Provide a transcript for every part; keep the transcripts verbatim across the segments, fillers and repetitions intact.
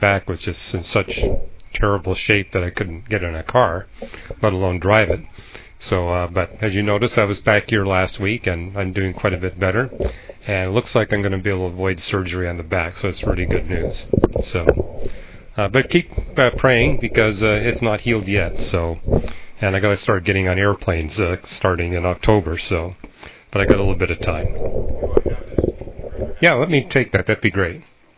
back was just in such terrible shape that I couldn't get in a car, let alone drive it. So, uh, but as you notice, I was back here last week, and I'm doing quite a bit better. And it looks like I'm going to be able to avoid surgery on the back, so it's really good news. So, uh, but keep uh, praying, because uh, it's not healed yet. So, and I got to start getting on airplanes uh, starting in October. So, but I got a little bit of time. Yeah, let me take that. That'd be great.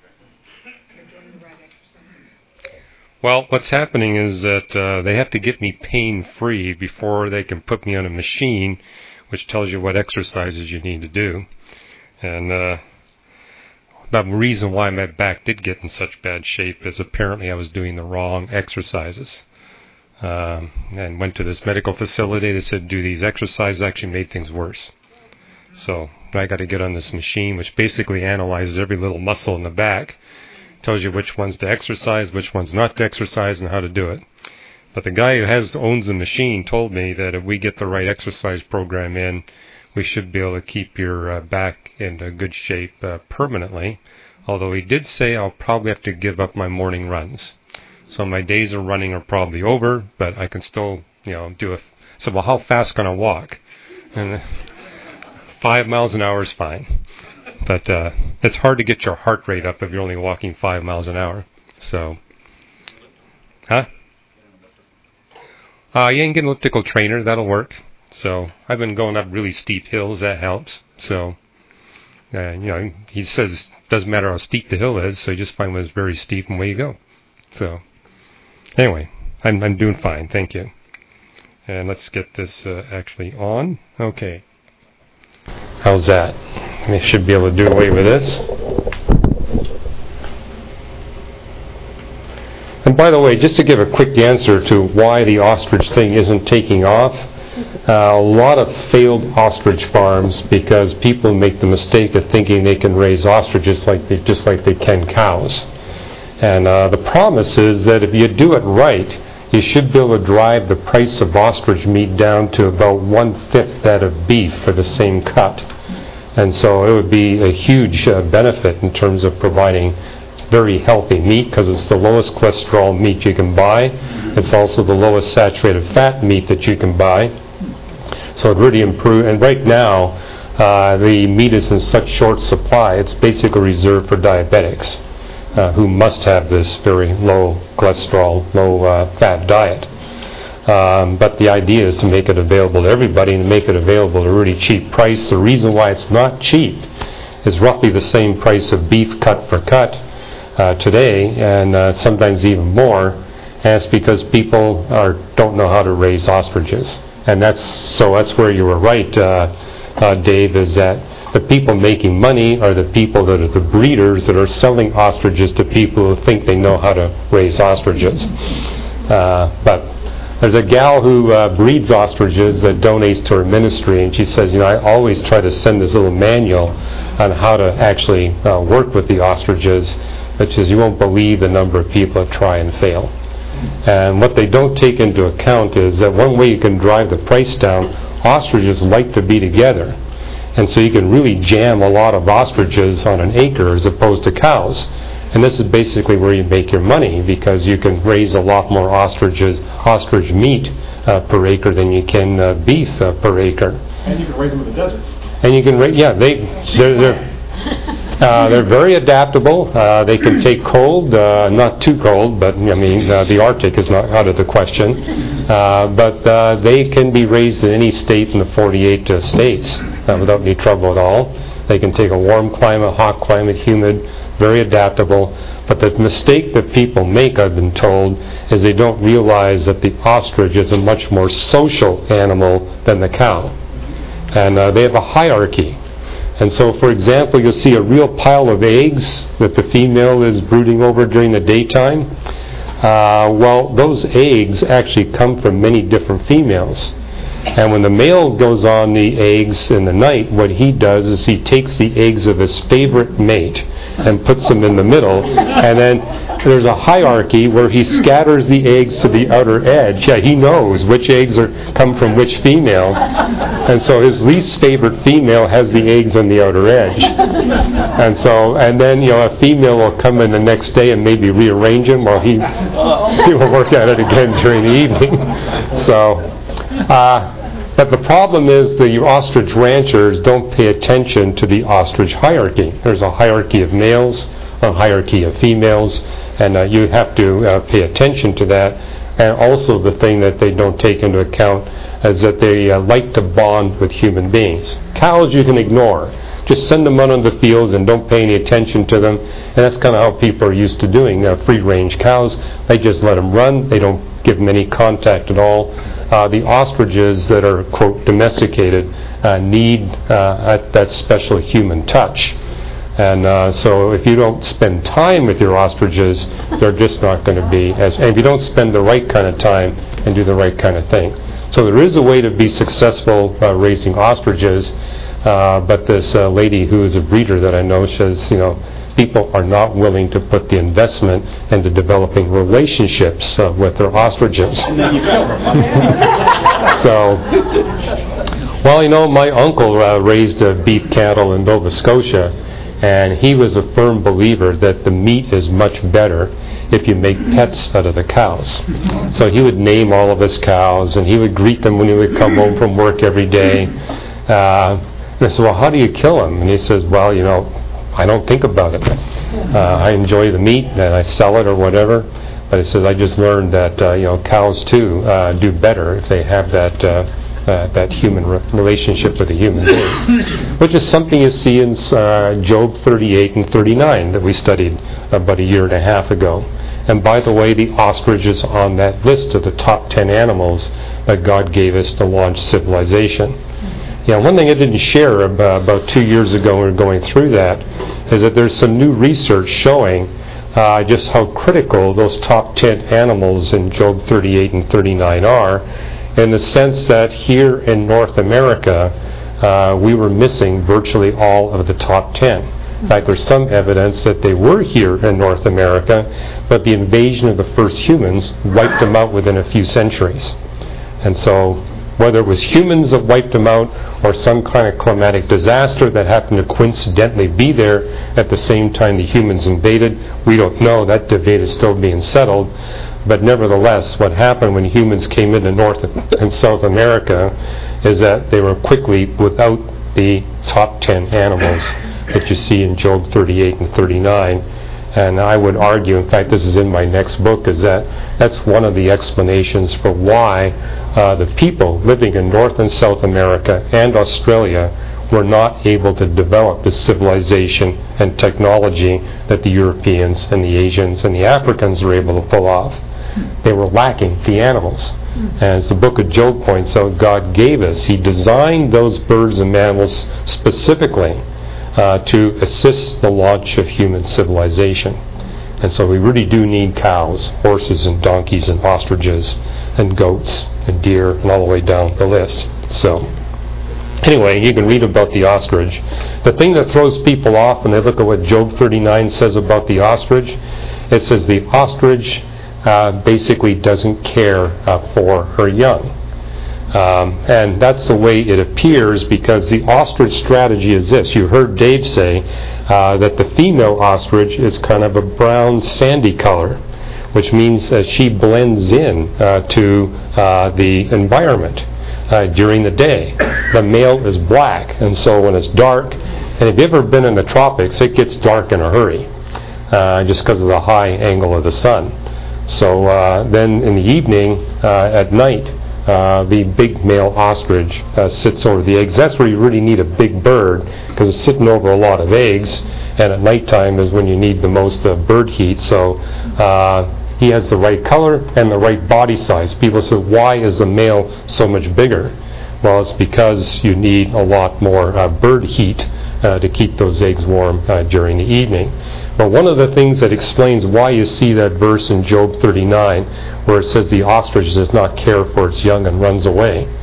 Well, what's happening is that uh, they have to get me pain-free before they can put me on a machine, which tells you what exercises you need to do. And uh, the reason why my back did get in such bad shape is apparently I was doing the wrong exercises. Um, and went to this medical facility that said do these exercises, actually made things worse. So I got to get on this machine, which basically analyzes every little muscle in the back, tells you which ones to exercise, which ones not to exercise, and how to do it. But the guy who has owns the machine told me that if we get the right exercise program in, we should be able to keep your uh, back in a good shape uh, permanently. Although he did say I'll probably have to give up my morning runs. So my days of running are probably over, but I can still, you know, do a. So, well, how fast can I walk? And five miles an hour is fine. But uh, it's hard to get your heart rate up if you're only walking five miles an hour. So, huh? Uh, you can get an elliptical trainer. That'll work. So I've been going up really steep hills. That helps. So, uh, you know, he says it doesn't matter how steep the hill is. So you just find when it's very steep and away you go. So, anyway, I'm I'm doing fine. Thank you. And let's get this uh, actually on. Okay. How's that? I should be able to do away with this. And by the way, just to give a quick answer to why the ostrich thing isn't taking off, uh, a lot of failed ostrich farms because people make the mistake of thinking they can raise ostriches like they, just like they can cows. And uh, the promise is that if you do it right, you should be able to drive the price of ostrich meat down to about one-fifth that of beef for the same cut. And so it would be a huge uh, benefit in terms of providing very healthy meat, because it's the lowest cholesterol meat you can buy. It's also the lowest saturated fat meat that you can buy. So it really improve. And right now, uh, the meat is in such short supply, it's basically reserved for diabetics uh, who must have this very low cholesterol, low uh, fat diet. Um, but the idea is to make it available to everybody and to make it available at a really cheap price. The reason why it's not cheap is roughly the same price of beef cut for cut uh, today, and uh, sometimes even more. And it's because people are don't know how to raise ostriches, and that's so that's where you were right, uh, uh, Dave. Is that the people making money are the people that are the breeders that are selling ostriches to people who think they know how to raise ostriches, uh, but. There's a gal who uh, breeds ostriches that donates to her ministry, and she says, you know, I always try to send this little manual on how to actually uh, work with the ostriches, which is you won't believe the number of people that try and fail. And what they don't take into account is that one way you can drive the price down, ostriches like to be together. And so you can really jam a lot of ostriches on an acre as opposed to cows. And this is basically where you make your money, because you can raise a lot more ostriches, ostrich meat uh, per acre than you can uh, beef uh, per acre. And you can raise them in the desert. And you can raise, yeah, they they're they're, uh, they're very adaptable. Uh, they can take cold, uh, not too cold, but I mean uh, the Arctic is not out of the question. Uh, but uh, they can be raised in any state in the forty-eight uh, states uh, without any trouble at all. They can take a warm climate, hot climate, humid, very adaptable. But the mistake that people make, I've been told, is they don't realize that the ostrich is a much more social animal than the cow. And uh, they have a hierarchy. And so, for example, you'll see a real pile of eggs that the female is brooding over during the daytime. Uh, well, those eggs actually come from many different females. And when the male goes on the eggs in the night, what he does is he takes the eggs of his favorite mate and puts them in the middle, and then there's a hierarchy where he scatters the eggs to the outer edge. Yeah, he knows which eggs are come from which female, and so his least favorite female has the eggs on the outer edge. And so, and then, you know, a female will come in the next day and maybe rearrange them, while he, he will work at it again during the evening. So, uh, but the problem is the ostrich ranchers don't pay attention to the ostrich hierarchy. There's a hierarchy of males, a hierarchy of females, and uh, you have to uh, pay attention to that. And also the thing that they don't take into account is that they uh, like to bond with human beings. Cows you can ignore. Just send them out on the fields and don't pay any attention to them. And that's kind of how people are used to doing uh, free-range cows. They just let them run. They don't give them any contact at all. Uh, the ostriches that are, quote, domesticated uh, need uh, that special human touch. And uh, so if you don't spend time with your ostriches, they're just not going to be as... And if you don't spend the right kind of time and do the right kind of thing. So there is a way to be successful uh, raising ostriches, uh, but this uh, lady who is a breeder that I know says, you know, people are not willing to put the investment into developing relationships uh, with their ostriches. So, well, you know, my uncle uh, raised uh, beef cattle in Nova Scotia, and he was a firm believer that the meat is much better if you make pets out of the cows. So he would name all of his cows, and he would greet them when he would come home from work every day. Uh, and I said, well, how do you kill them? And he says, well, you know, I don't think about it. Uh, I enjoy the meat, and I sell it or whatever. But he says, I just learned that, uh, you know, cows, too, uh, do better if they have that uh, uh, that human re- relationship with a human being, which is something you see in uh, Job thirty-eight and thirty-nine that we studied about a year and a half ago. And by the way, the ostrich is on that list of the top ten animals that God gave us to launch civilization. Yeah, one thing I didn't share about, about two years ago when we were going through that is that there's some new research showing uh, just how critical those top ten animals in Job thirty-eight and thirty-nine are, in the sense that here in North America, uh, we were missing virtually all of the top ten. In fact, there's some evidence that they were here in North America, but the invasion of the first humans wiped them out within a few centuries. And so, whether it was humans that wiped them out or some kind of climatic disaster that happened to coincidentally be there at the same time the humans invaded, we don't know. That debate is still being settled. But nevertheless, what happened when humans came into North and South America is that they were quickly without the top ten animals that you see in Job thirty-eight and thirty-nine. And I would argue, in fact, this is in my next book, is that that's one of the explanations for why uh, the people living in North and South America and Australia were not able to develop the civilization and technology that the Europeans and the Asians and the Africans were able to pull off. They were lacking the animals. As the book of Job points out, God gave us, He designed those birds and mammals specifically Uh, to assist the launch of human civilization. And so we really do need cows, horses and donkeys and ostriches and goats and deer and all the way down the list. So anyway, you can read about the ostrich. The thing that throws people off when they look at what Job thirty-nine says about the ostrich, it says the ostrich uh, basically doesn't care uh, for her young. Um, and that's the way it appears, because the ostrich strategy is this. You heard Dave say uh, that the female ostrich is kind of a brown sandy color, which means that she blends in uh, to uh, the environment uh, during the day. The male is black, and so when it's dark, and if you've ever been in the tropics, it gets dark in a hurry uh, just because of the high angle of the sun. So uh, then in the evening, uh, at night, Uh, the big male ostrich uh, sits over the eggs. That's where you really need a big bird, because it's sitting over a lot of eggs, and at nighttime is when you need the most uh, bird heat. So uh, he has the right color and the right body size. People say, why is the male so much bigger? Well, it's because you need a lot more uh, bird heat uh, to keep those eggs warm uh, during the evening. But one of the things that explains why you see that verse in Job thirty-nine, where it says the ostrich does not care for its young and runs away,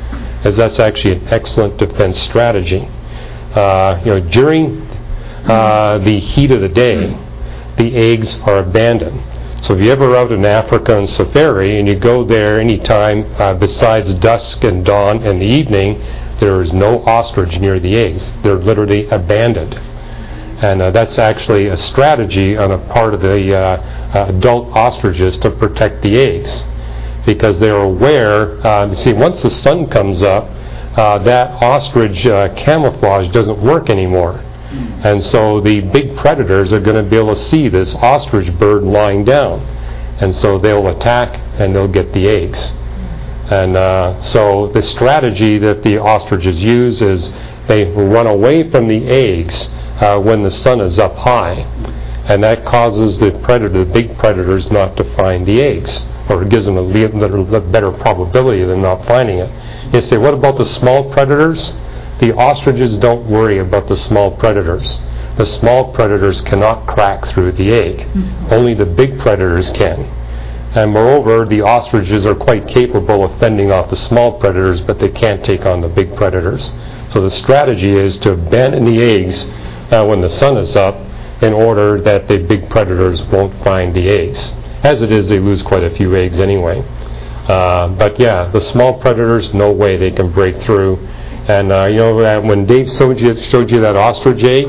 as that's actually an excellent defense strategy. Uh, you know, during uh, the heat of the day, the eggs are abandoned. So if you're ever out in Africa on safari and you go there any time uh, besides dusk and dawn and the evening, there is no ostrich near the eggs. They're literally abandoned. And uh, that's actually a strategy on a part of the uh, uh, adult ostriches to protect the eggs, because they're aware, uh, you see, once the sun comes up, uh, that ostrich uh, camouflage doesn't work anymore. And so the big predators are going to be able to see this ostrich bird lying down. And so they'll attack and they'll get the eggs. And uh, so the strategy that the ostriches use is they run away from the eggs uh, when the sun is up high. And that causes the predator, the big predators, not to find the eggs, or it gives them a little better probability of them not finding it. You say, what about the small predators? The ostriches don't worry about the small predators. The small predators cannot crack through the egg. Mm-hmm. Only the big predators can. And moreover, the ostriches are quite capable of fending off the small predators, but they can't take on the big predators. So the strategy is to abandon the eggs uh, when the sun is up, in order that the big predators won't find the eggs. As it is, they lose quite a few eggs anyway. Uh, but yeah, the small predators, no way they can break through. And uh, you know, uh, when Dave showed you, showed you that ostrich egg,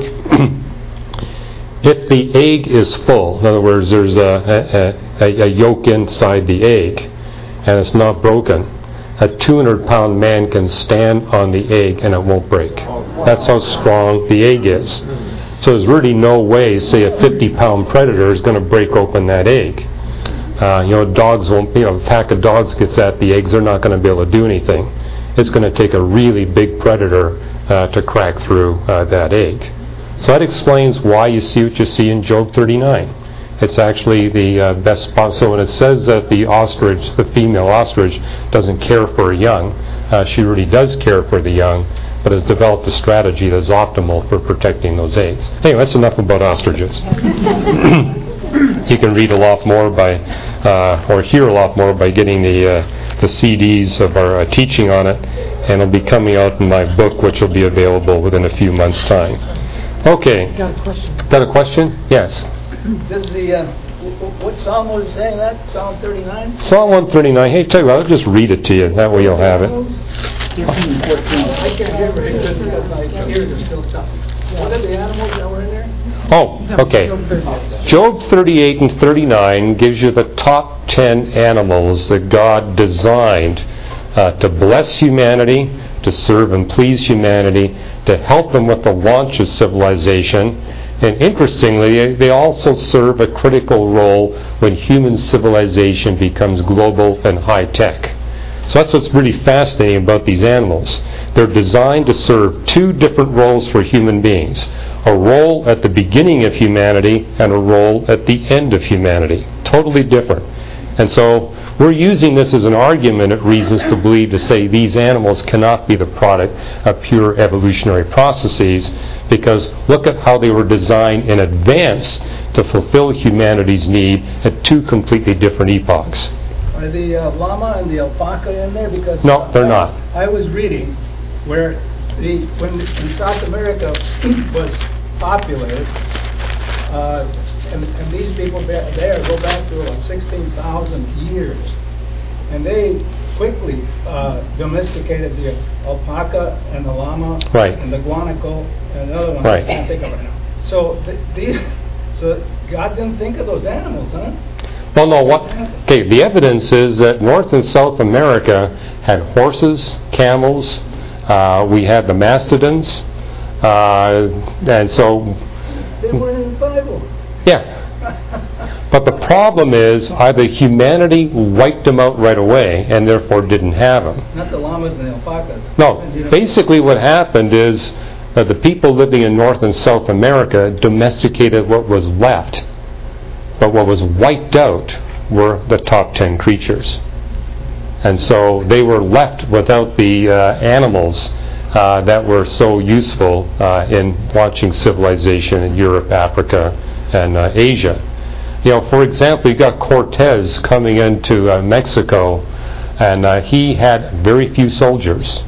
if the egg is full, in other words, there's a, a, a, a yolk inside the egg, and it's not broken, a two hundred pound man can stand on the egg and it won't break. That's how strong the egg is. So there's really no way, say, a fifty pound predator is going to break open that egg. Uh, you know, dogs won't, you know, a pack of dogs gets at the eggs, they're not going to be able to do anything. It's going to take a really big predator uh, to crack through uh, that egg. So that explains why you see what you see in Job thirty-nine. It's actually the uh, best spot. So when it says that the ostrich, the female ostrich, doesn't care for a young, uh, she really does care for the young, but has developed a strategy that's optimal for protecting those eggs. Anyway, that's enough about ostriches. You can read a lot more by, uh, or hear a lot more by getting the uh, the C Ds of our uh, teaching on it, and it'll be coming out in my book, which will be available within a few months' time. Okay. Got a question. Got a question? Yes. Does the uh, what Psalm was saying that? Psalm thirty-nine. Psalm one thirty-nine. Hey, tell you what, I'll just read it to you. That way you'll have it. I can't hear very good because my ears are still stuck. What are the animals that were in there? Oh, okay. Job thirty-eight and thirty-nine gives you the top ten animals that God designed uh, to bless humanity, to serve and please humanity, to help them with the launch of civilization. And interestingly, they also serve a critical role when human civilization becomes global and high-tech. So that's what's really fascinating about these animals. They're designed to serve two different roles for human beings. A role at the beginning of humanity and a role at the end of humanity. Totally different. And so we're using this as an argument at Reasons to Believe to say these animals cannot be the product of pure evolutionary processes, because look at how they were designed in advance to fulfill humanity's need at two completely different epochs. Are the uh, llama and the alpaca in there? Because no, they're I, not. I was reading where the when in South America was populated, uh, and, and these people there go back to about sixteen thousand years, and they quickly uh, domesticated the alpaca and the llama, right, and the guanaco and another one right. I can't think of right now. So the, these, so God didn't think of those animals, huh? Well, no. What? Okay. The evidence is that North and South America had horses, camels. Uh, we had the mastodons, uh, and so. They weren't in the Bible. Yeah. But the problem is either humanity wiped them out right away and therefore didn't have them. Not the llamas and the alpacas. No. Basically, what happened is that the people living in North and South America domesticated what was left. But what was wiped out were the top ten creatures. And so they were left without the uh, animals uh, that were so useful uh, in launching civilization in Europe, Africa, and uh, Asia. You know, for example, you got Cortez coming into uh, Mexico, and uh, he had very few soldiers.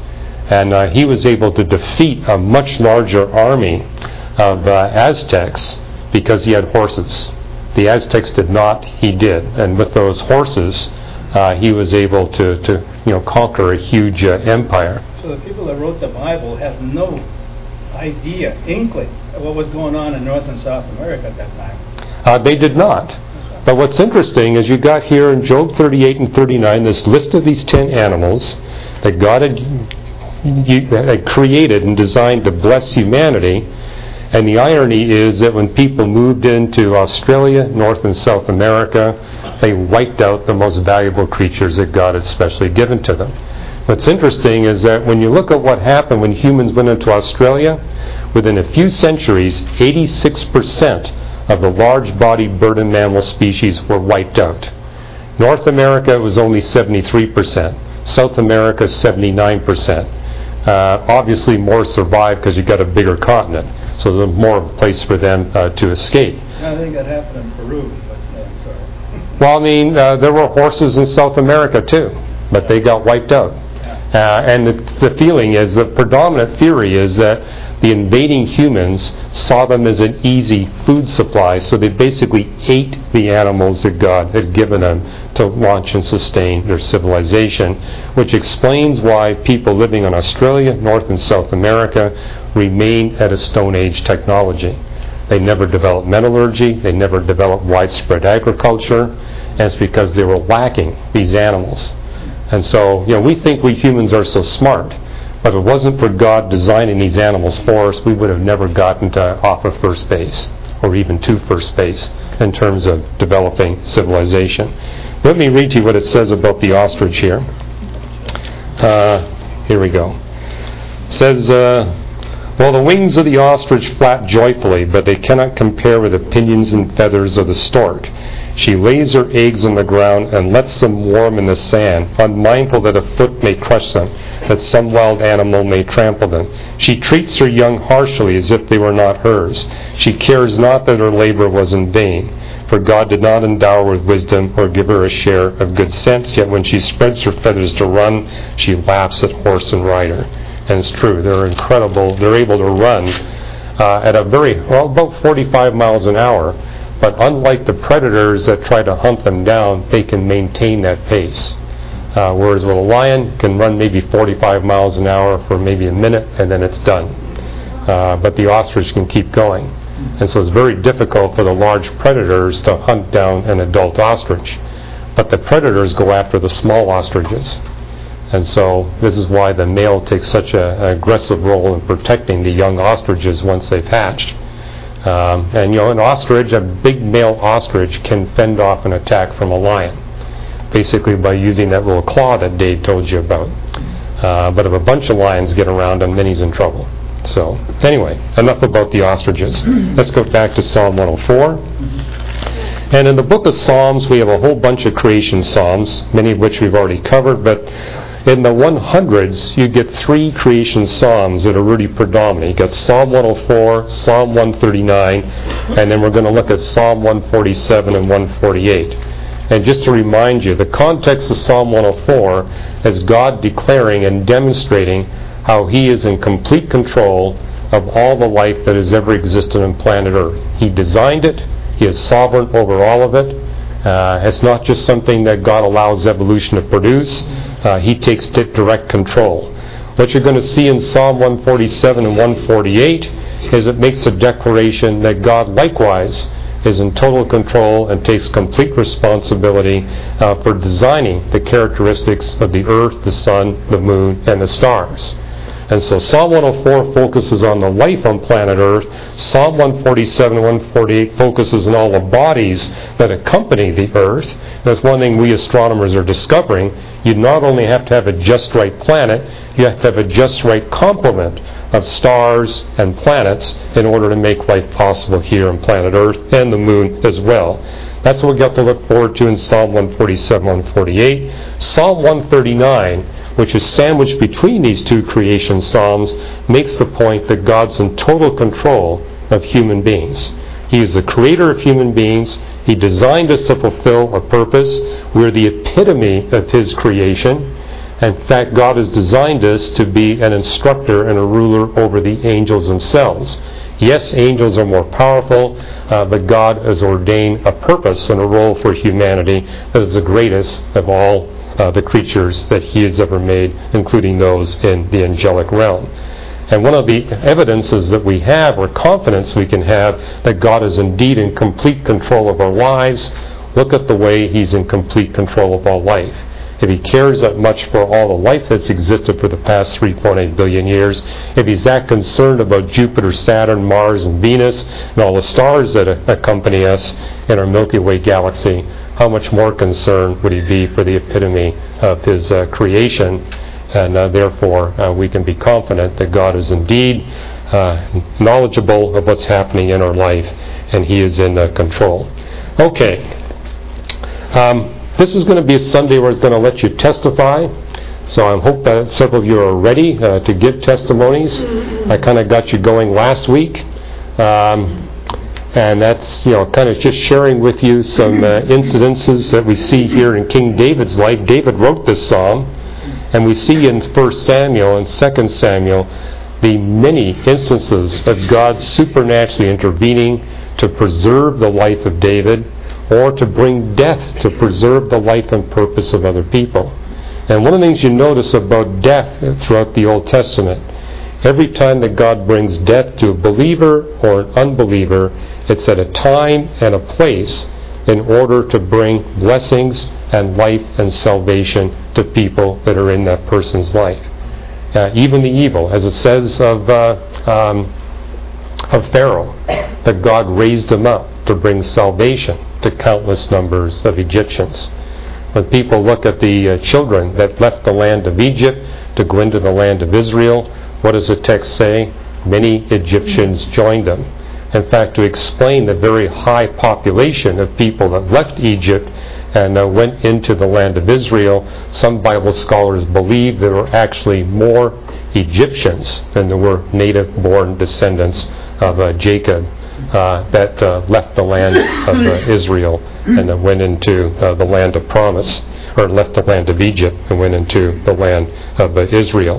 And uh, he was able to defeat a much larger army of uh, Aztecs because he had horses. The Aztecs did not, he did. And with those horses, uh, he was able to, to you know, conquer a huge uh, empire. So the people that wrote the Bible have no idea, inkling, of what was going on in North and South America at that time. Uh, they did not. But what's interesting is you got here in Job thirty-eight and thirty-nine this list of these ten animals that God had, had created and designed to bless humanity. And the irony is that when people moved into Australia, North and South America, they wiped out the most valuable creatures that God had specially given to them. What's interesting is that when you look at what happened when humans went into Australia, within a few centuries, eighty-six percent of the large-bodied bird and mammal species were wiped out. North America was only seventy-three percent. South America, seventy-nine percent. Uh, obviously, more survived because you got a bigger continent, so there's more of a place for them uh, to escape. I think that happened in Peru, but uh, sorry. Well, I mean, uh, there were horses in South America too, but they got wiped out. Uh, and the, the feeling is, the predominant theory is that the invading humans saw them as an easy food supply, so they basically ate the animals that God had given them to launch and sustain their civilization, which explains why people living in Australia, North and South America, remain at a Stone Age technology. They never developed metallurgy, they never developed widespread agriculture, and it's because they were lacking these animals. And so, you know, we think we humans are so smart, but if it wasn't for God designing these animals for us, we would have never gotten to off of first base, or even to first base, in terms of developing civilization. Let me read to you what it says about the ostrich here. Uh, here we go. It says, uh, well, the wings of the ostrich flap joyfully, but they cannot compare with the pinions and feathers of the stork. She lays her eggs on the ground and lets them warm in the sand, unmindful that a foot may crush them, that some wild animal may trample them. She treats her young harshly as if they were not hers. She cares not that her labor was in vain, for God did not endow her with wisdom or give her a share of good sense, yet when she spreads her feathers to run, she laughs at horse and rider. And it's true, they're incredible. They're able to run uh, at a very, well, about forty-five miles an hour. But unlike the predators that try to hunt them down, they can maintain that pace. Uh, whereas with a lion, can run maybe forty-five miles an hour for maybe a minute, and then it's done. Uh, but the ostrich can keep going. And so it's very difficult for the large predators to hunt down an adult ostrich. But the predators go after the small ostriches. And so this is why the male takes such a, an aggressive role in protecting the young ostriches once they've hatched. Um, and, you know, an ostrich, a big male ostrich, can fend off an attack from a lion, basically by using that little claw that Dave told you about. Uh, but if a bunch of lions get around him, then he's in trouble. So, anyway, enough about the ostriches. Let's go back to Psalm one oh four. And in the book of Psalms, we have a whole bunch of creation psalms, many of which we've already covered, but in the one hundreds, you get three creation psalms that are really predominant. You got Psalm one oh four, Psalm one thirty-nine, and then we're going to look at Psalm one forty-seven and one forty-eight. And just to remind you, the context of Psalm one oh four is God declaring and demonstrating how He is in complete control of all the life that has ever existed on planet Earth. He designed it. He is sovereign over all of it. Uh, it's not just something that God allows evolution to produce. Uh, he takes d- direct control. What you're going to see in Psalm one forty-seven and one forty-eight is it makes a declaration that God likewise is in total control and takes complete responsibility uh, for designing the characteristics of the earth, the sun, the moon, and the stars. And so Psalm one oh four focuses on the life on planet Earth. Psalm one forty-seven and one forty-eight focuses on all the bodies that accompany the Earth. That's one thing we astronomers are discovering. You not only have to have a just right planet, you have to have a just right complement of stars and planets in order to make life possible here on planet Earth and the moon as well. That's what we got to look forward to in Psalm one forty-seven, one forty-eight. Psalm one thirty-nine, which is sandwiched between these two creation psalms, makes the point that God's in total control of human beings. He is the creator of human beings. He designed us to fulfill a purpose. We're the epitome of His creation. In fact, God has designed us to be an instructor and a ruler over the angels themselves. Yes, angels are more powerful, uh, but God has ordained a purpose and a role for humanity that is the greatest of all uh, the creatures that He has ever made, including those in the angelic realm. And one of the evidences that we have, or confidence we can have, that God is indeed in complete control of our lives, look at the way He's in complete control of all life. If He cares that much for all the life that's existed for the past three point eight billion years, if He's that concerned about Jupiter, Saturn, Mars, and Venus, and all the stars that accompany us in our Milky Way galaxy, how much more concerned would He be for the epitome of His uh, creation? And uh, therefore, uh, we can be confident that God is indeed uh, knowledgeable of what's happening in our life, and He is in uh, control. Okay. Um, this is going to be a Sunday where it's going to let you testify. So I hope that several of you are ready uh, to give testimonies. I kind of got you going last week. Um, and that's, you know, kind of just sharing with you some uh, incidences that we see here in King David's life. David wrote this psalm. And we see in First Samuel and Second Samuel the many instances of God supernaturally intervening to preserve the life of David, or to bring death to preserve the life and purpose of other people. And one of the things you notice about death throughout the Old Testament, every time that God brings death to a believer or an unbeliever, it's at a time and a place in order to bring blessings and life and salvation to people that are in that person's life. Uh, even the evil, as it says of uh, um, of Pharaoh, that God raised him up to bring salvation to countless numbers of Egyptians. When people look at the uh, children that left the land of Egypt to go into the land of Israel, what does the text say? Many Egyptians joined them. In fact, to explain the very high population of people that left Egypt and uh, went into the land of Israel, some Bible scholars believe there were actually more Egyptians than there were native-born descendants of uh, Jacob uh, that uh, left the land of uh, Israel and uh, went into uh, the land of promise, or left the land of Egypt and went into the land of uh, Israel.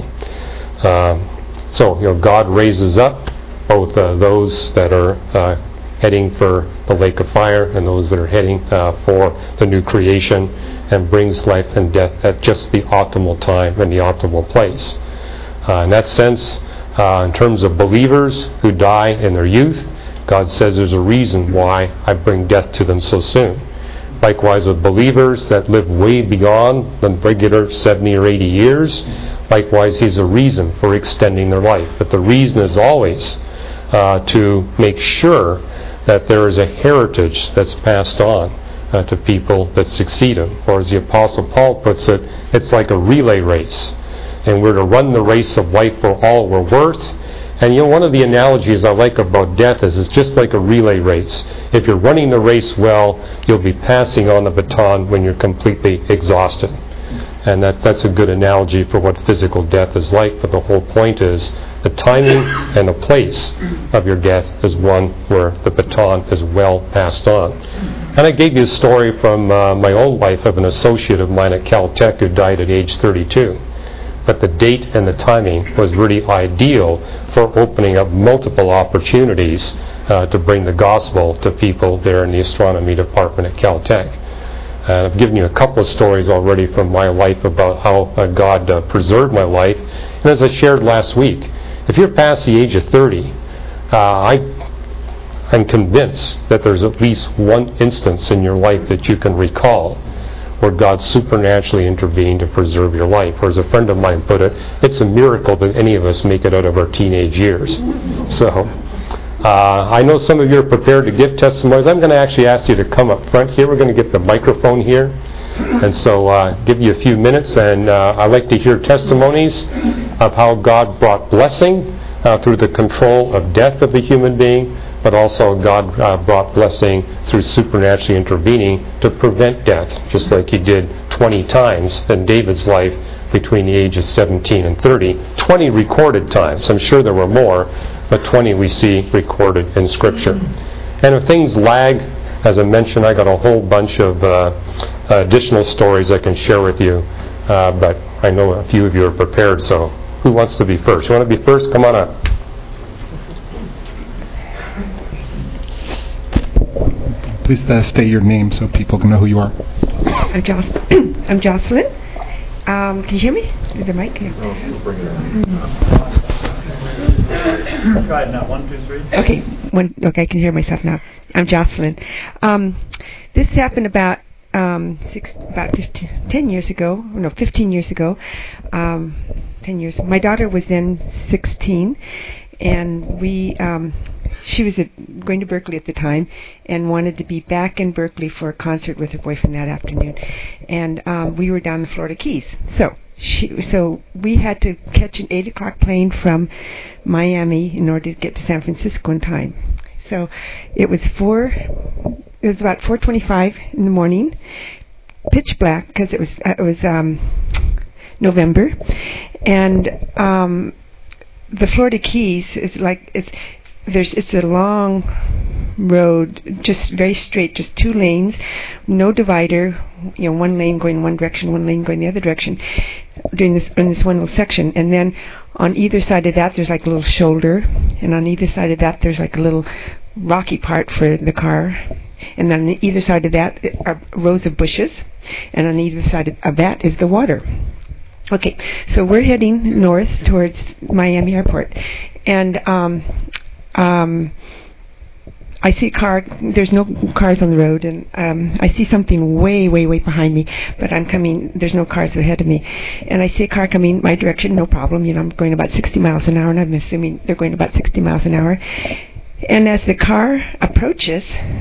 Um, so, you know, God raises up both uh, those that are uh, heading for the lake of fire and those that are heading uh, for the new creation, and brings life and death at just the optimal time and the optimal place. Uh, in that sense, uh, in terms of believers who die in their youth, God says there's a reason why I bring death to them so soon. Likewise with believers that live way beyond the regular seventy or eighty years, likewise He's a reason for extending their life. But the reason is always uh, to make sure that there is a heritage that's passed on uh, to people that succeed Him. Or as the Apostle Paul puts it, it's like a relay race. And we're to run the race of life for all we're worth. And you know, one of the analogies I like about death is it's just like a relay race. If you're running the race well, you'll be passing on the baton when you're completely exhausted. And that, that's a good analogy for what physical death is like. But the whole point is the timing and the place of your death is one where the baton is well passed on. And I gave you a story from uh, my own life of an associate of mine at Caltech who died at age thirty-two. But the date and the timing was really ideal for opening up multiple opportunities uh, to bring the gospel to people there in the astronomy department at Caltech. Uh, I've given you a couple of stories already from my life about how uh, God uh, preserved my life. And as I shared last week, if you're past the age of thirty, uh, I, I'm convinced that there's at least one instance in your life that you can recall where God supernaturally intervened to preserve your life. Or as a friend of mine put it, it's a miracle that any of us make it out of our teenage years. So, uh, I know some of you are prepared to give testimonies. I'm going to actually ask you to come up front here. We're going to get the microphone here. And so, uh, give you a few minutes, and uh, I'd like to hear testimonies of how God brought blessing uh, through the control of death of the human being, but also God uh, brought blessing through supernaturally intervening to prevent death, just like He did twenty times in David's life between the ages seventeen and thirty. twenty recorded times. I'm sure there were more, but twenty we see recorded in Scripture. And if things lag, as I mentioned, I got a whole bunch of uh, additional stories I can share with you, uh, but I know a few of you are prepared, so who wants to be first? You want to be first? Come on up. Please uh, state your name so people can know who you are. I'm, jo- I'm Jocelyn. Um, can you hear me? Is the mic? Yeah. Oh, we'll bring it up. Mm-hmm. Try it now. One, two, three. Okay. One, okay, I can hear myself now. I'm Jocelyn. Um, this happened about um, six, about fifteen, ten years ago. No, fifteen years ago. Um, ten years. My daughter was then sixteen, and we. Um, She was at, going to Berkeley at the time and wanted to be back in Berkeley for a concert with her boyfriend that afternoon. And um, we were down the Florida Keys. So she, so we had to catch an eight o'clock plane from Miami in order to get to San Francisco in time. So it was four. It was about four twenty-five in the morning, pitch black because it was uh, it was um, November, and um, the Florida Keys is like it's. There's it's a long road, just very straight, just two lanes, no divider. You know, one lane going one direction, one lane going the other direction, doing this in this one little section. And then on either side of that, there's like a little shoulder, and on either side of that, there's like a little rocky part for the car. And then on either side of that are rows of bushes, and on either side of that is the water. Okay, so we're heading north towards Miami Airport, and um. Um, I see a car, there's no cars on the road, and um, I see something way, way, way behind me, but I'm coming, there's no cars ahead of me. And I see a car coming my direction, no problem, you know, I'm going about sixty miles an hour, and I'm assuming they're going about sixty miles an hour. And as the car approaches,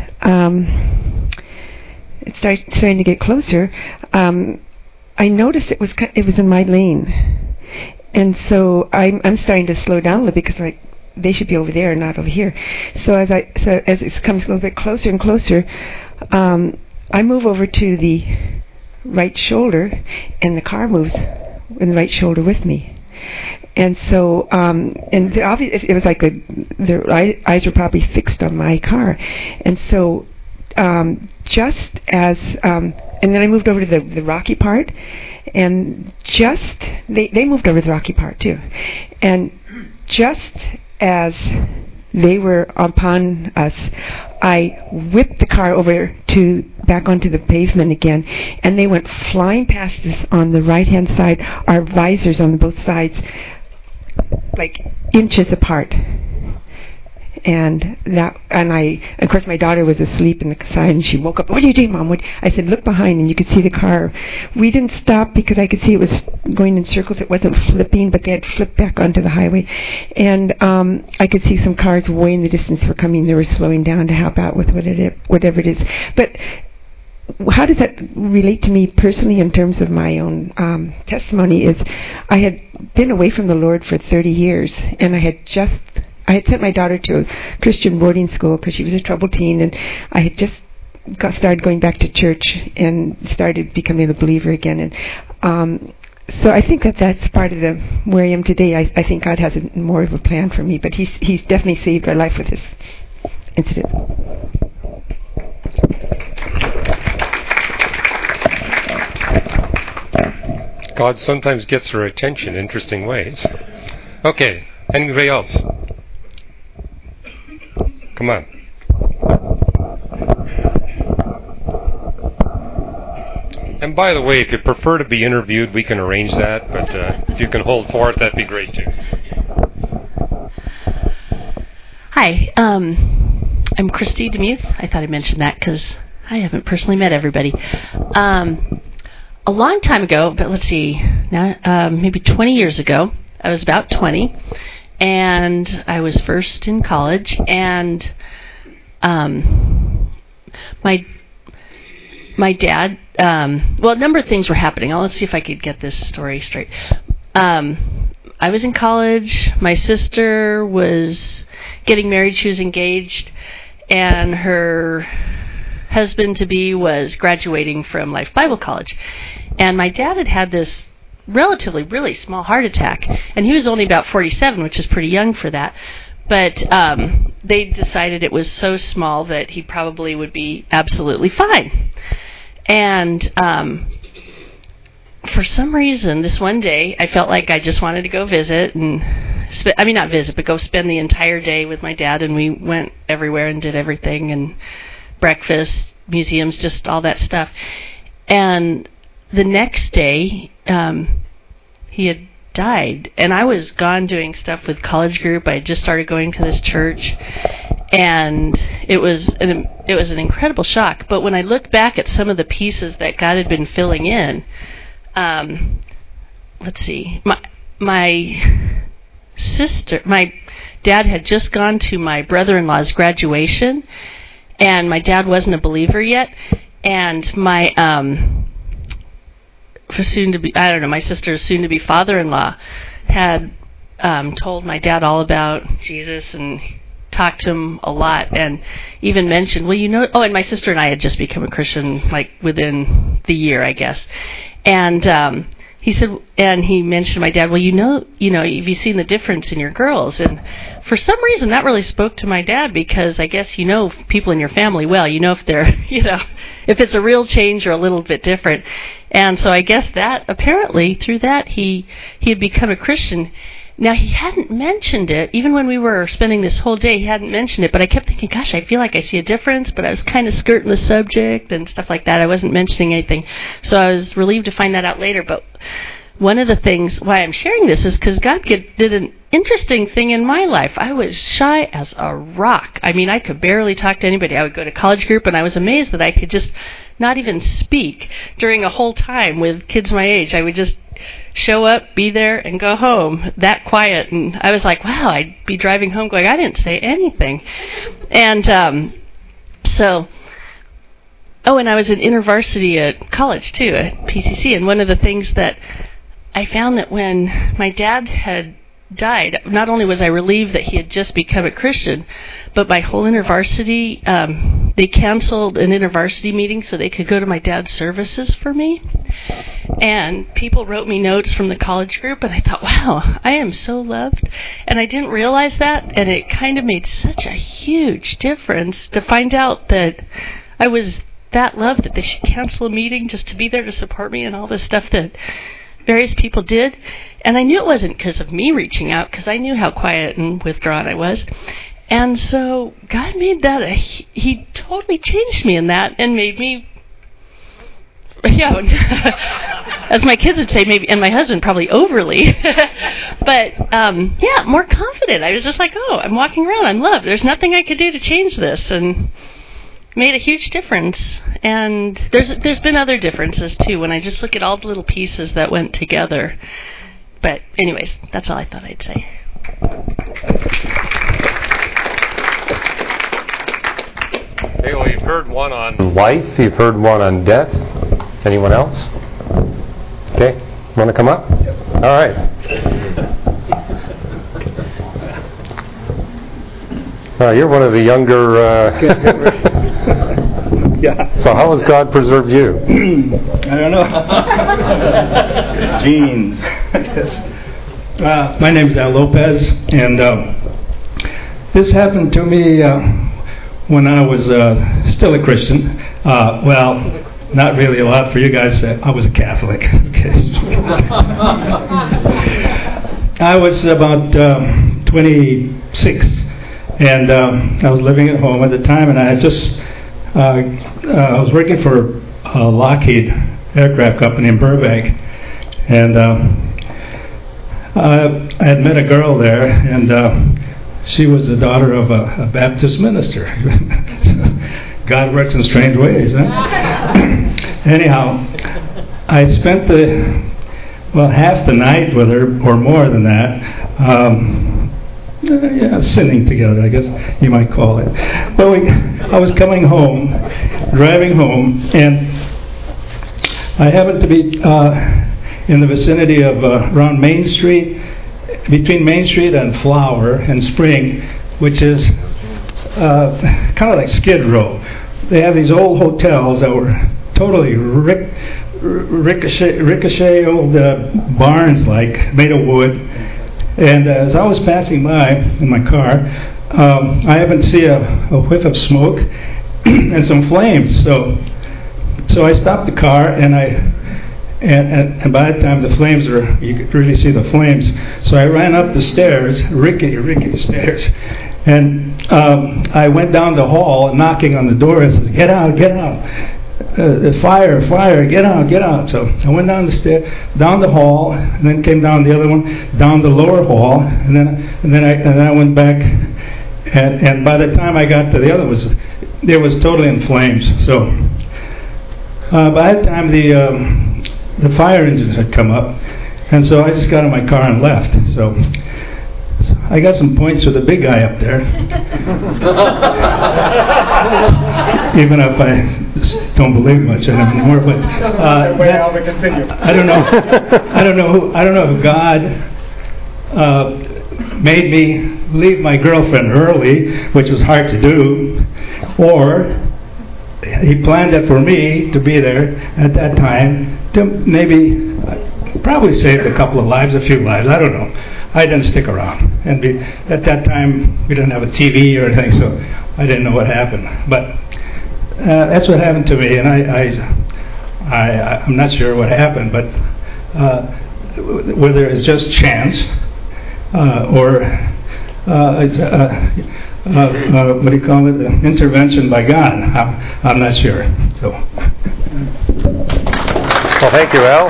um, it starts starting to get closer, um, I noticed it was it was in my lane. And so I'm, I'm starting to slow down a little bit because like, they should be over there and not over here. So as I so as it comes a little bit closer and closer, um, I move over to the right shoulder, and the car moves in the right shoulder with me. And so, um, and the obvious, it was like a, their eyes were probably fixed on my car. And so, um, just as, um, and then I moved over to the, the rocky part, and just, they, they moved over to the rocky part too. And just as they were upon us, I whipped the car over to back onto the pavement again, and they went flying past us on the right-hand side, our visors on both sides, like inches apart. And that, and I, of course, my daughter was asleep in the side, and she woke up. What are you doing, Mom? What? I said, look behind, and you could see the car. We didn't stop because I could see it was going in circles. It wasn't flipping, but they had flipped back onto the highway, and um, I could see some cars way in the distance were coming. They were slowing down to help out with what it, whatever it is. But how does that relate to me personally in terms of my own um, testimony? Is I had been away from the Lord for thirty years, and I had just. I had sent my daughter to a Christian boarding school because she was a troubled teen, and I had just got started going back to church and started becoming a believer again. And um, so I think that that's part of the where I am today. I, I think God has a, more of a plan for me, but He's He's definitely saved our life with this incident. God sometimes gets our attention in interesting ways. Okay, anybody else? Come on. And by the way, if you prefer to be interviewed, we can arrange that, but uh, if you can hold for it, that'd be great too. Hi, um, I'm Christy Demuth. I thought I mentioned that because I haven't personally met everybody. Um, a long time ago, but let's see, now um, maybe twenty years ago, I was about twenty, and I was first in college, and um, my my dad, um, well, a number of things were happening. I'll, let's see if I could get this story straight. Um, I was in college. My sister was getting married. She was engaged, and her husband-to-be was graduating from Life Bible College. And my dad had had this relatively, really small heart attack, and he was only about forty-seven, which is pretty young for that. But um, they decided it was so small that he probably would be absolutely fine. And um, for some reason, this one day, I felt like I just wanted to go visit and, sp- I mean, not visit, but go spend the entire day with my dad, and we went everywhere and did everything, and breakfast, museums, just all that stuff. And the next day, um, he had died, and I was gone doing stuff with college group. I had just started going to this church, and it was an it was an incredible shock. But when I look back at some of the pieces that God had been filling in, um, let's see, my my sister, my dad had just gone to my brother-in-law's graduation, and my dad wasn't a believer yet, and my um. for soon to be, I don't know, my sister's soon to be father-in-law had um, told my dad all about Jesus and talked to him a lot, and even mentioned, well, you know, oh, and my sister and I had just become a Christian like within the year, I guess. And um, he said, and he mentioned to my dad, well, you know, you know, have you seen the difference in your girls? And for some reason, that really spoke to my dad, because I guess you know people in your family well. You know if they're, you know, if it's a real change or a little bit different. And so I guess that, apparently, through that, he he had become a Christian. Now, he hadn't mentioned it, even when we were spending this whole day, he hadn't mentioned it, but I kept thinking, gosh, I feel like I see a difference, but I was kind of skirting the subject and stuff like that. I wasn't mentioning anything. So I was relieved to find that out later. But one of the things why I'm sharing this is because God get, did an interesting thing in my life. I was shy as a rock. I mean, I could barely talk to anybody. I would go to college group, and I was amazed that I could just not even speak during a whole time with kids my age. I would just show up, be there, and go home, that quiet. And I was like, wow, I'd be driving home going, I didn't say anything. And um, so, oh, and I was at InterVarsity at college, too, at P C C. And one of the things that I found that when my dad had died, not only was I relieved that he had just become a Christian, but my whole InterVarsity, um, they canceled an InterVarsity meeting so they could go to my dad's services for me. And people wrote me notes from the college group, and I thought, wow, I am so loved. And I didn't realize that, and it kind of made such a huge difference to find out that I was that loved, that they should cancel a meeting just to be there to support me and all this stuff that various people did. And I knew it wasn't because of me reaching out, because I knew how quiet and withdrawn I was. And so God made that, a, he totally changed me in that and made me, yeah, as my kids would say, maybe, and my husband probably overly, but um, yeah, more confident. I was just like, oh, I'm walking around, I'm loved. There's nothing I could do to change this, and made a huge difference. And there's there's been other differences too when I just look at all the little pieces that went together. But anyways, that's all I thought I'd say. Okay, well, you've heard one on life, you've heard one on death. Anyone else? Okay, want to come up? All right. Uh, you're one of the younger. Uh, yeah. So how has God preserved you? I don't know. Genes. uh, my name's Al Lopez, and uh, this happened to me uh, when I was uh, still a Christian. Uh, well, not really a lot for you guys. I was a Catholic. Okay. I was about um, twenty-six, and um, I was living at home at the time, and I had just uh, uh, I was working for uh, Lockheed Aircraft Company in Burbank, and um, uh, I had met a girl there, and uh, she was the daughter of a, a Baptist minister. God works in strange ways, huh? Anyhow, I spent the, well, half the night with her, or more than that, um, uh, yeah, sinning together, I guess you might call it. But we, I was coming home, driving home, and I happened to be uh, in the vicinity of uh, around Main Street, between Main Street and Flower and Spring, which is uh, kind of like Skid Row. They have these old hotels that were totally ric- ricochet, ricochet old uh, barns, like made of wood. And uh, as I was passing by in my car, um, I happened to see a, a whiff of smoke and some flames. So, so I stopped the car and I And, and, and by that time, the flames were, you could really see the flames. So I ran up the stairs, rickety, rickety stairs. And um, I went down the hall, knocking on the door, and said, "Get out, get out. Uh, fire, fire, get out, get out." So I went down the stair, down the hall, and then came down the other one, down the lower hall, and then and then I and then I went back, and, and by the time I got to the other was, it was totally in flames. So uh, by that time the um, the fire engines had come up, and so I just got in my car and left. So. I got some points for the big guy up there. Even if I don't believe much in him anymore, but uh, that, I don't know. I don't know who. I don't know if God uh, made me leave my girlfriend early, which was hard to do, or He planned it for me to be there at that time to maybe, probably saved a couple of lives, a few lives. I don't know. I didn't stick around, and be, at that time we didn't have a T V or anything, so I didn't know what happened. But uh, that's what happened to me, and I, I, I, I'm not sure what happened, but uh, whether it's just chance uh, or uh, it's, uh, uh, uh, what do you call it? Uh, intervention by God. I'm, I'm not sure. So. Well, thank you, Al.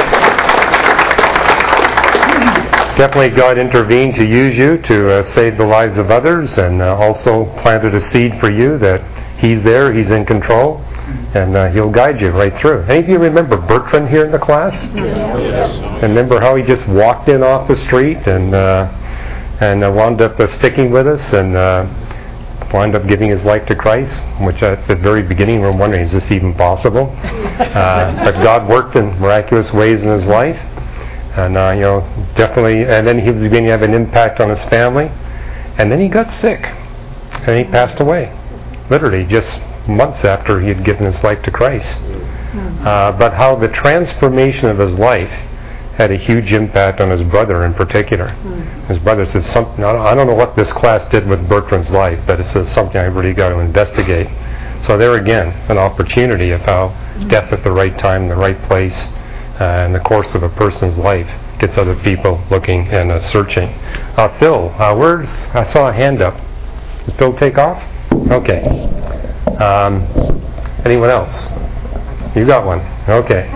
Definitely God intervened to use you to uh, save the lives of others, and uh, also planted a seed for you that He's there, He's in control, and uh, He'll guide you right through. Any of you remember Bertrand here in the class? Yes. Remember how he just walked in off the street and uh, and uh, wound up uh, sticking with us and uh, wound up giving his life to Christ, which at the very beginning we were wondering, is this even possible? Uh, but God worked in miraculous ways in his life. And, uh, you know, definitely, and then he was beginning to have an impact on his family. And then he got sick. And he passed away. Literally, just months after he had given his life to Christ. Uh, but how the transformation of his life had a huge impact on his brother in particular. His brother said something, I don't know what this class did with Bertrand's life, but it says something I really got to investigate. So there again, an opportunity of how death at the right time, in the right place, Uh, in the course of a person's life gets other people looking and uh, searching. Uh, Phil, uh, where's, I saw a hand up. Did Phil take off? Okay. Um, anyone else? You got one. Okay.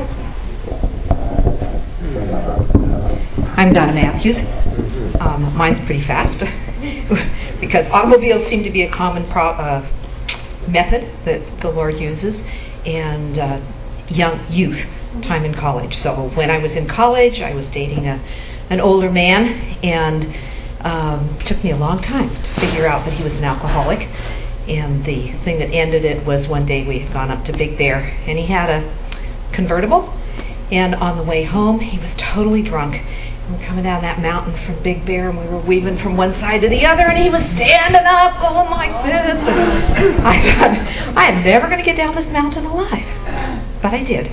I'm Donna Matthews. Um, mine's pretty fast because automobiles seem to be a common pro- uh, method that the Lord uses, and uh, young youth time in college. So when I was in college, I was dating a, an older man, and um, it took me a long time to figure out that he was an alcoholic. And the thing that ended it was one day we had gone up to Big Bear, and he had a convertible, and on the way home he was totally drunk. And we're coming down that mountain from Big Bear, and we were weaving from one side to the other, and he was standing up going like this. And I thought, I am never going to get down this mountain alive. But I did.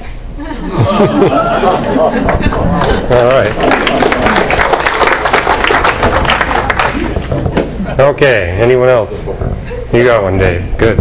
All right. Okay, anyone else? You got one, Dave. Good.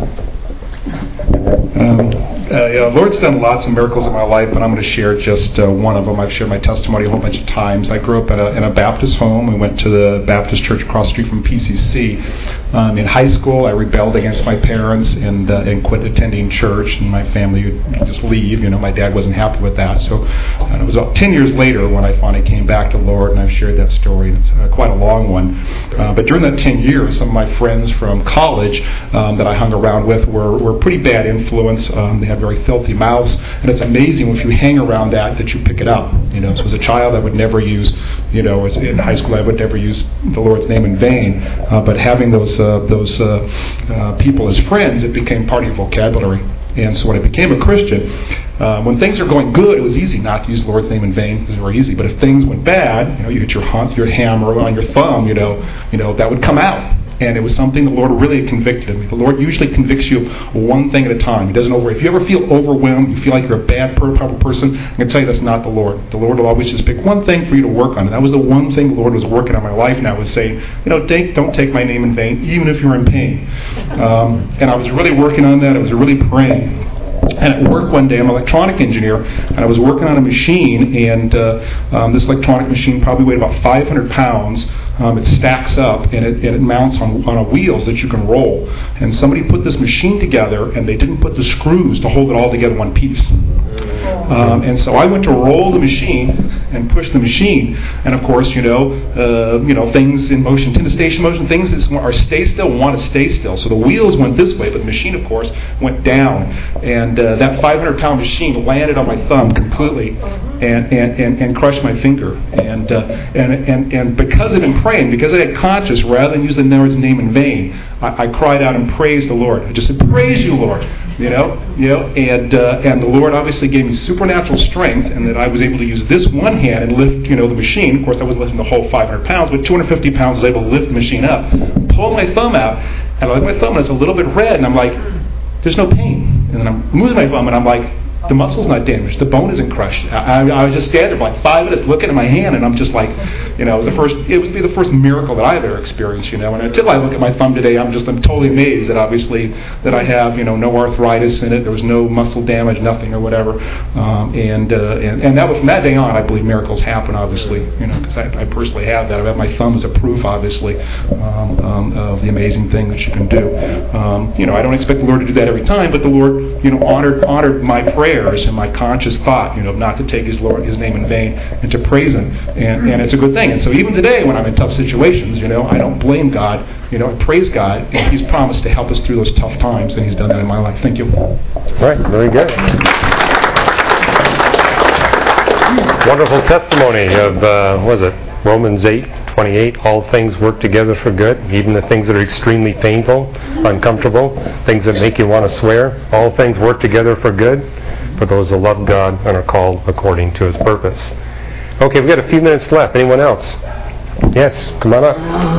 Um, uh, yeah, Lord's done lots of miracles in my life, but I'm going to share just uh, one of them. I've shared my testimony a whole bunch of times. I grew up in a, in a Baptist home. We went to the Baptist church across the street from P C C. Um, in high school, I rebelled against my parents and uh, and quit attending church, and my family would just leave. You know, my dad wasn't happy with that. So uh, it was about ten years later when I finally came back to the Lord, and I've shared that story. It's uh, quite a long one. Uh, but during that ten years, some of my friends from college um, that I hung around with were, were pretty bad influence. Um, they had very filthy mouths, and it's amazing if you hang around that that you pick it up. You know, so as a child, I would never use, you know, as in high school, I would never use the Lord's name in vain. Uh, but having those uh, those uh, uh, people as friends, it became part of your vocabulary. And so when I became a Christian, uh, when things are going good, it was easy not to use the Lord's name in vain. It was very easy. But if things went bad, you know, you hit your hump, your hammer on your thumb, you know, you know, that would come out. And it was something the Lord really convicted me. The Lord usually convicts you one thing at a time. He doesn't over. If you ever feel overwhelmed, you feel like you're a bad person, I'm going to tell you that's not the Lord. The Lord will always just pick one thing for you to work on. And that was the one thing the Lord was working on my life now, was saying, you know, take, don't take my name in vain, even if you're in pain. Um, and I was really working on that. I was really praying. And at work one day, I'm an electronic engineer, and I was working on a machine, and uh, um, this electronic machine probably weighed about five hundred pounds. Um, it stacks up, and it, and it mounts on, on a wheels that you can roll. And somebody put this machine together, and they didn't put the screws to hold it all together in one piece. Um, and so I went to roll the machine and push the machine, and of course, you know, uh, you know, things in motion tend to stay in motion. Things that are stay still want to stay still. So the wheels went this way, but the machine, of course, went down. And uh, that five hundred pound machine landed on my thumb completely, and and, and, and crushed my finger. And, uh, and and and because I'd been praying, because I had conscience, rather than use the Lord's name in vain, I, I cried out and praised the Lord. I just said, "Praise you, Lord." You know, you know, and uh, and the Lord obviously gave me supernatural strength, and that I was able to use this one hand and lift, you know, the machine. Of course, I wasn't lifting the whole five hundred pounds, but two hundred fifty pounds, I was able to lift the machine up, pull my thumb out, and I look at my thumb, and it's a little bit red, and I'm like, there's no pain. And then I'm moving my thumb, and I'm like, the muscle's not damaged, the bone isn't crushed. I, I, I was just standing there for like five minutes looking at my hand, and I'm just like, you know, it was the first, it was the first miracle that I've ever experienced, you know. And until I look at my thumb today, I'm just, I'm totally amazed that obviously that I have, you know, no arthritis in it, there was no muscle damage, nothing or whatever. Um, and, uh, and and that was from that day on, I believe miracles happen, obviously, you know, because I, I personally have that. I have my thumb as a proof, obviously, um, um, of the amazing thing that you can do. Um, you know, I don't expect the Lord to do that every time, but the Lord, you know, honored honored my prayer and my conscious thought, you know, not to take His Lord, His name in vain, and to praise Him, and, and it's a good thing. And so even today, when I'm in tough situations, you know, I don't blame God, you know, I praise God, and He's promised to help us through those tough times, and He's done that in my life. Thank you. All right, very good. Wonderful testimony of uh, what was it Romans eight twenty-eight. All things work together for good, even the things that are extremely painful, uncomfortable, things that make you want to swear. All things work together for good for those that love God and are called according to His purpose. Okay, we've got a few minutes left. Anyone else? Yes, come on up.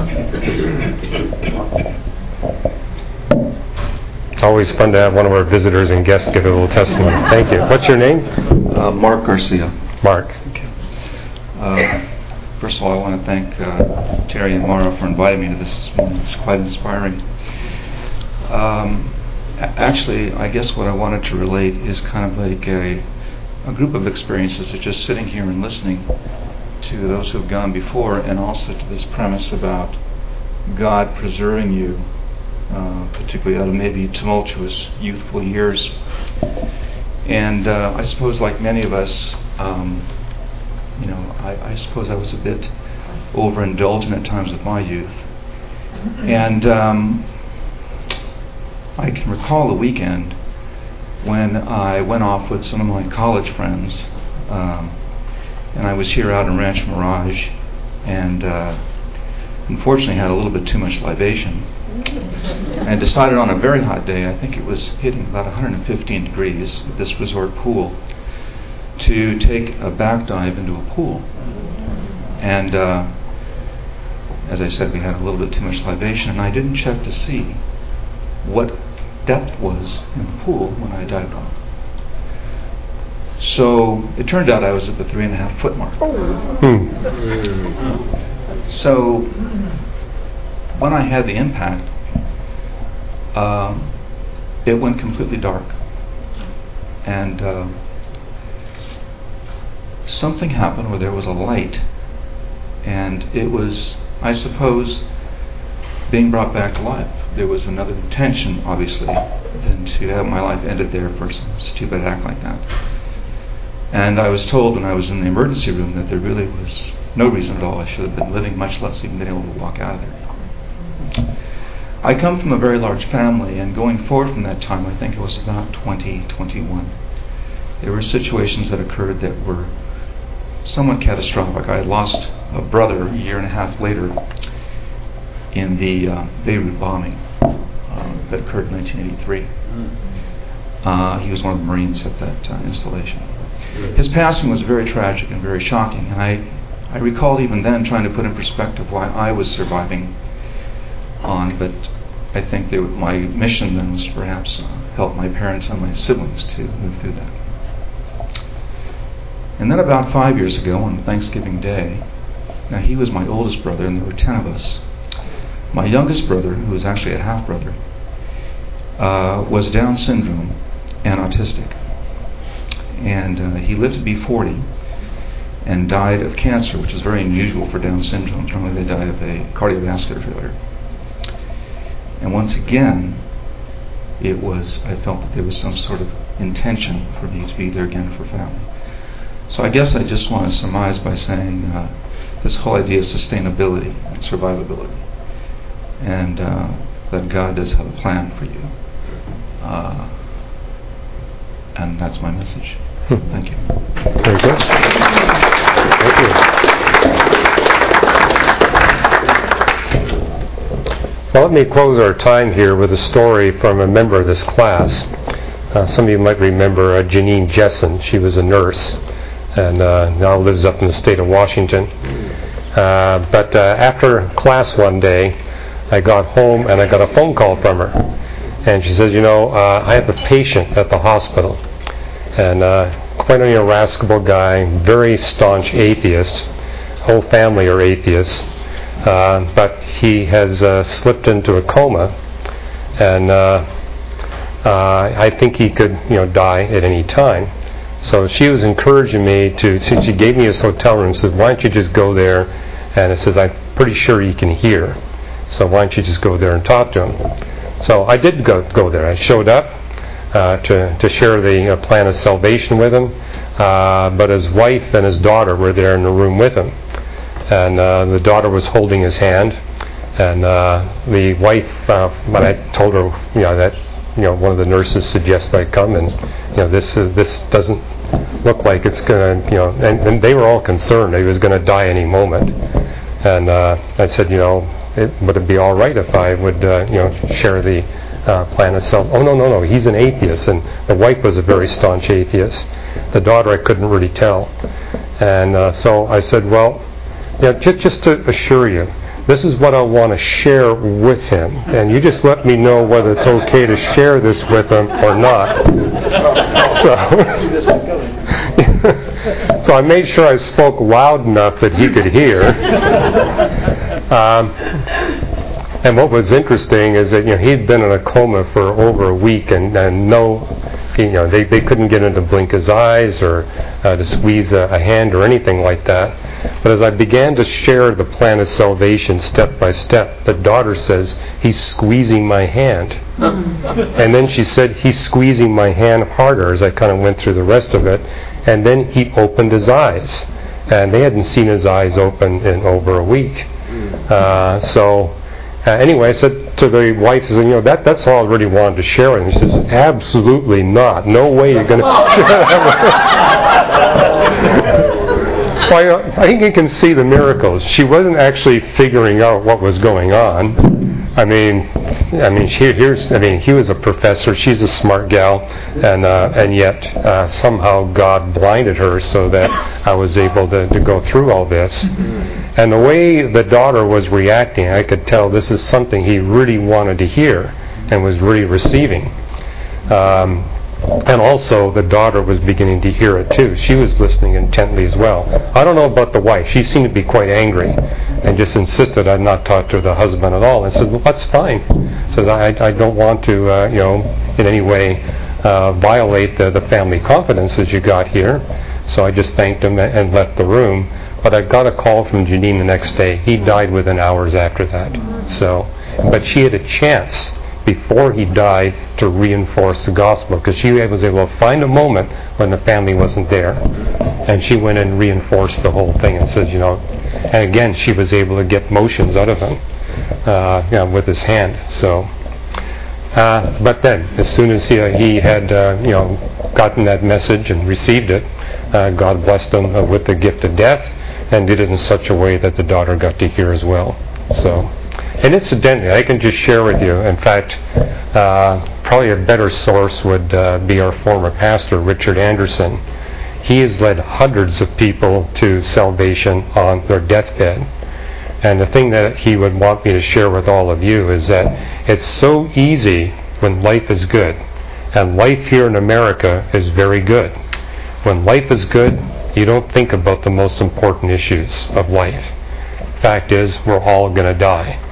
It's always fun to have one of our visitors and guests give a little testimony. Thank you. What's your name? Uh, Mark Garcia. Mark. Okay. Uh, first of all, I want to thank uh, Terry and Mara for inviting me to this this morning. It's quite inspiring. Um, Actually, I guess what I wanted to relate is kind of like a, a group of experiences that just sitting here and listening to those who have gone before, and also to this premise about God preserving you, uh, particularly out of maybe tumultuous youthful years. And uh, I suppose, like many of us, um, you know, I, I suppose I was a bit overindulgent at times with my youth. And um, I can recall a weekend when I went off with some of my college friends, um, and I was here out in Ranch Mirage, and uh, unfortunately had a little bit too much libation, and decided on a very hot day, I think it was hitting about one hundred fifteen degrees at this resort pool, to take a back dive into a pool. And uh, as I said, we had a little bit too much libation, and I didn't check to see what depth was in the pool when I dived off. So it turned out I was at the three and a half foot mark. Hmm. So when I had the impact, um, it went completely dark, and uh, something happened where there was a light, and it was, I suppose, being brought back to life. There was another intention, obviously, than to have my life ended there for some stupid act like that. And I was told when I was in the emergency room that there really was no reason at all I should have been living, much less even been able to walk out of there. I come from a very large family, and going forward from that time, I think it was about twenty, twenty-one, there were situations that occurred that were somewhat catastrophic. I had lost a brother a year and a half later in the uh, Beirut bombing uh, that occurred in nineteen eighty-three. Uh, he was one of the Marines at that uh, installation. His passing was very tragic and very shocking, and I, I recall even then trying to put in perspective why I was surviving on, but I think they, my mission then was perhaps uh, help my parents and my siblings to move through that. And then about five years ago on Thanksgiving Day, now he was my oldest brother and there were ten of us. My youngest brother, who was actually a half-brother, uh, was Down syndrome, and autistic. And uh, he lived to be forty and died of cancer, which is very unusual for Down syndrome. Normally they die of a cardiovascular failure. And once again, it was, I felt that there was some sort of intention for me to be there again for family. So I guess I just want to surmise by saying uh, this whole idea of sustainability and survivability, and uh, that God does have a plan for you. Uh, and that's my message. Thank you. Very good. Thank you. Well, let me close our time here with a story from a member of this class. Uh, some of you might remember uh, Janine Jessen. She was a nurse and uh, now lives up in the state of Washington. Uh, but uh, after class one day, I got home and I got a phone call from her. And she says, you know, uh, I have a patient at the hospital. And uh, quite an irascible guy, very staunch atheist. Whole family are atheists. Uh, but he has uh, slipped into a coma. And uh, uh, I think he could, you know, die at any time. So she was encouraging me to, since she gave me his hotel room, said, why don't you just go there? And it says, I'm pretty sure he can hear. So why don't you just go there and talk to him? So I did go go there. I showed up uh, to, to share the uh, plan of salvation with him. Uh, but his wife and his daughter were there in the room with him. And uh, the daughter was holding his hand. And uh, the wife, uh, when I told her, you know, that, you know, one of the nurses suggested I come, and, you know, this uh, this doesn't look like it's going to, you know, and, and they were all concerned he was going to die any moment. And uh, I said, you know, it, would it be all right if I would, uh, you know, share the uh, plan itself? Oh, no, no, no, he's an atheist. And the wife was a very staunch atheist. The daughter, I couldn't really tell. And uh, so I said, well, you know, j- just to assure you, this is what I want to share with him, and you just let me know whether it's okay to share this with him or not. So, so I made sure I spoke loud enough that he could hear. Um, and what was interesting is that, you know, he'd been in a coma for over a week, and, and no, you know, they, they couldn't get him to blink his eyes or uh, to squeeze a, a hand or anything like that. But as I began to share the plan of salvation step by step, the daughter says, he's squeezing my hand. And then she said, he's squeezing my hand harder, as I kind of went through the rest of it. And then he opened his eyes. And they hadn't seen his eyes open in over a week. Uh, so... Uh, anyway, I said to the wife, I said, you know, that, that's all I really wanted to share with him. She says, absolutely not. No way you're going to share that with him. Well, I think you can see the miracles. She wasn't actually figuring out what was going on. I mean, I mean, she, here's, I mean, he was a professor. She's a smart gal, and uh, and yet uh, somehow God blinded her so that I was able to, to go through all this. And the way the daughter was reacting, I could tell this is something he really wanted to hear and was really receiving. Um, and also, the daughter was beginning to hear it too. She was listening intently as well. I don't know about the wife. She seemed to be quite angry and just insisted I not talk to the husband at all. I said, well, that's fine. Says I, I don't want to, uh, you know, in any way uh, violate the, the family confidences you got here. So I just thanked him and left the room. But I got a call from Janine the next day. He died within hours after that. So, but she had a chance before he died to reinforce the gospel, because she was able to find a moment when the family wasn't there, and she went and reinforced the whole thing and said, you know, and again she was able to get motions out of him, uh, you know, with his hand. So, uh, but then as soon as he, uh, he had uh, you know gotten that message and received it, uh, God blessed him uh, with the gift of death, and did it in such a way that the daughter got to hear as well. So. And incidentally, I can just share with you, in fact, uh, probably a better source would uh, be our former pastor, Richard Anderson. He has led hundreds of people to salvation on their deathbed. And the thing that he would want me to share with all of you is that it's so easy when life is good. And life here in America is very good. When life is good, you don't think about the most important issues of life. Fact is, we're all going to die.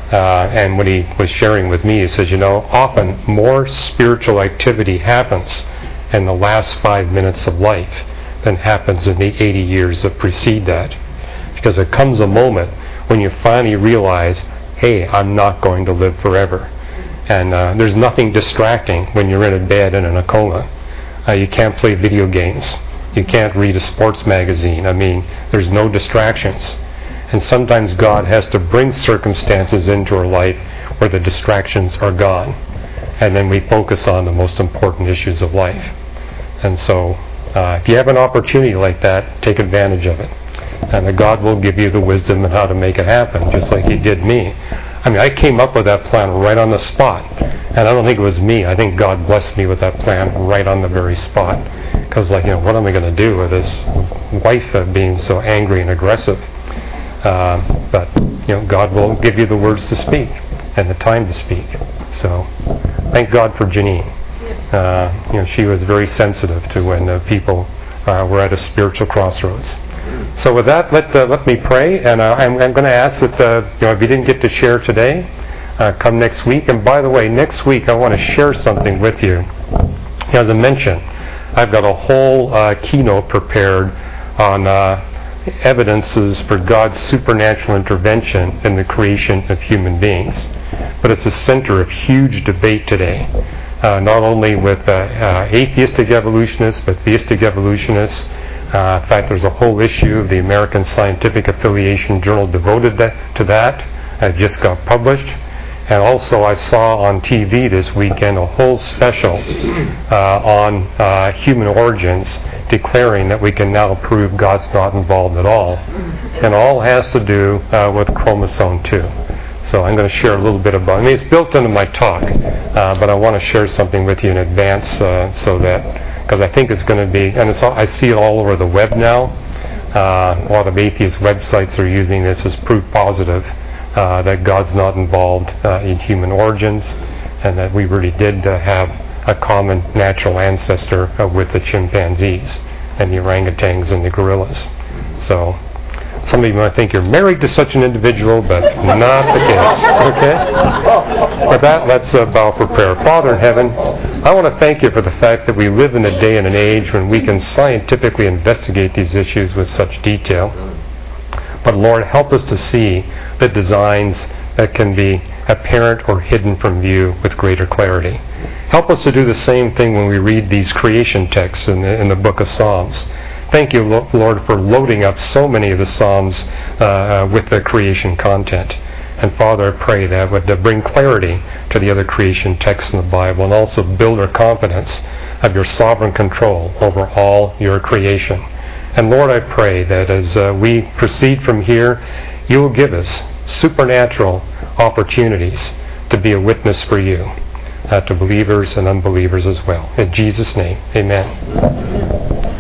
Uh, and when he was sharing with me, he says, you know, often more spiritual activity happens in the last five minutes of life than happens in the eighty years that precede that. Because there comes a moment when you finally realize, hey, I'm not going to live forever. And uh, there's nothing distracting when you're in a bed and in a coma. Uh, you can't play video games. You can't read a sports magazine. I mean, there's no distractions. And sometimes God has to bring circumstances into our life where the distractions are gone. And then we focus on the most important issues of life. And so, uh, if you have an opportunity like that, take advantage of it. And that God will give you the wisdom and how to make it happen, just like He did me. I mean, I came up with that plan right on the spot. And I don't think it was me. I think God blessed me with that plan right on the very spot. Because, like, you know, what am I going to do with this wife uh, being so angry and aggressive? Uh, but, you know, God will give you the words to speak and the time to speak. So, thank God for Janine. Uh, you know, she was very sensitive to when uh, people uh, were at a spiritual crossroads. So with that, let uh, let me pray, and uh, I'm, I'm going to ask that uh, you know, if you didn't get to share today, uh, come next week. And by the way, next week I want to share something with you. As I mentioned, I've got a whole uh, keynote prepared on uh, evidences for God's supernatural intervention in the creation of human beings. But it's the center of huge debate today, uh, not only with uh, uh, atheistic evolutionists, but theistic evolutionists. Uh, in fact, there's a whole issue of the American Scientific Affiliation Journal devoted that, to that. It just got published. And also I saw on T V this weekend a whole special uh, on uh, human origins, declaring that we can now prove God's not involved at all. And all has to do uh, with chromosome two. So I'm going to share a little bit about it. I mean, it's built into my talk, uh, but I want to share something with you in advance uh, so that, because I think it's going to be, and it's all, I see it all over the web now. Uh, a lot of atheist websites are using this as proof positive uh, that God's not involved uh, in human origins, and that we really did uh, have a common natural ancestor uh, with the chimpanzees and the orangutans and the gorillas. So some of you might think you're married to such an individual, but not the case. Okay? With that, let's uh, bow for prayer. Father in heaven, I want to thank you for the fact that we live in a day and an age when we can scientifically investigate these issues with such detail. But Lord, help us to see the designs that can be apparent or hidden from view with greater clarity. Help us to do the same thing when we read these creation texts in the, in the book of Psalms. Thank you, Lord, for loading up so many of the Psalms uh, with the creation content. And Father, I pray that would uh, bring clarity to the other creation texts in the Bible, and also build our confidence of your sovereign control over all your creation. And Lord, I pray that as uh, we proceed from here, you will give us supernatural opportunities to be a witness for you, uh, to believers and unbelievers as well. In Jesus' name, amen.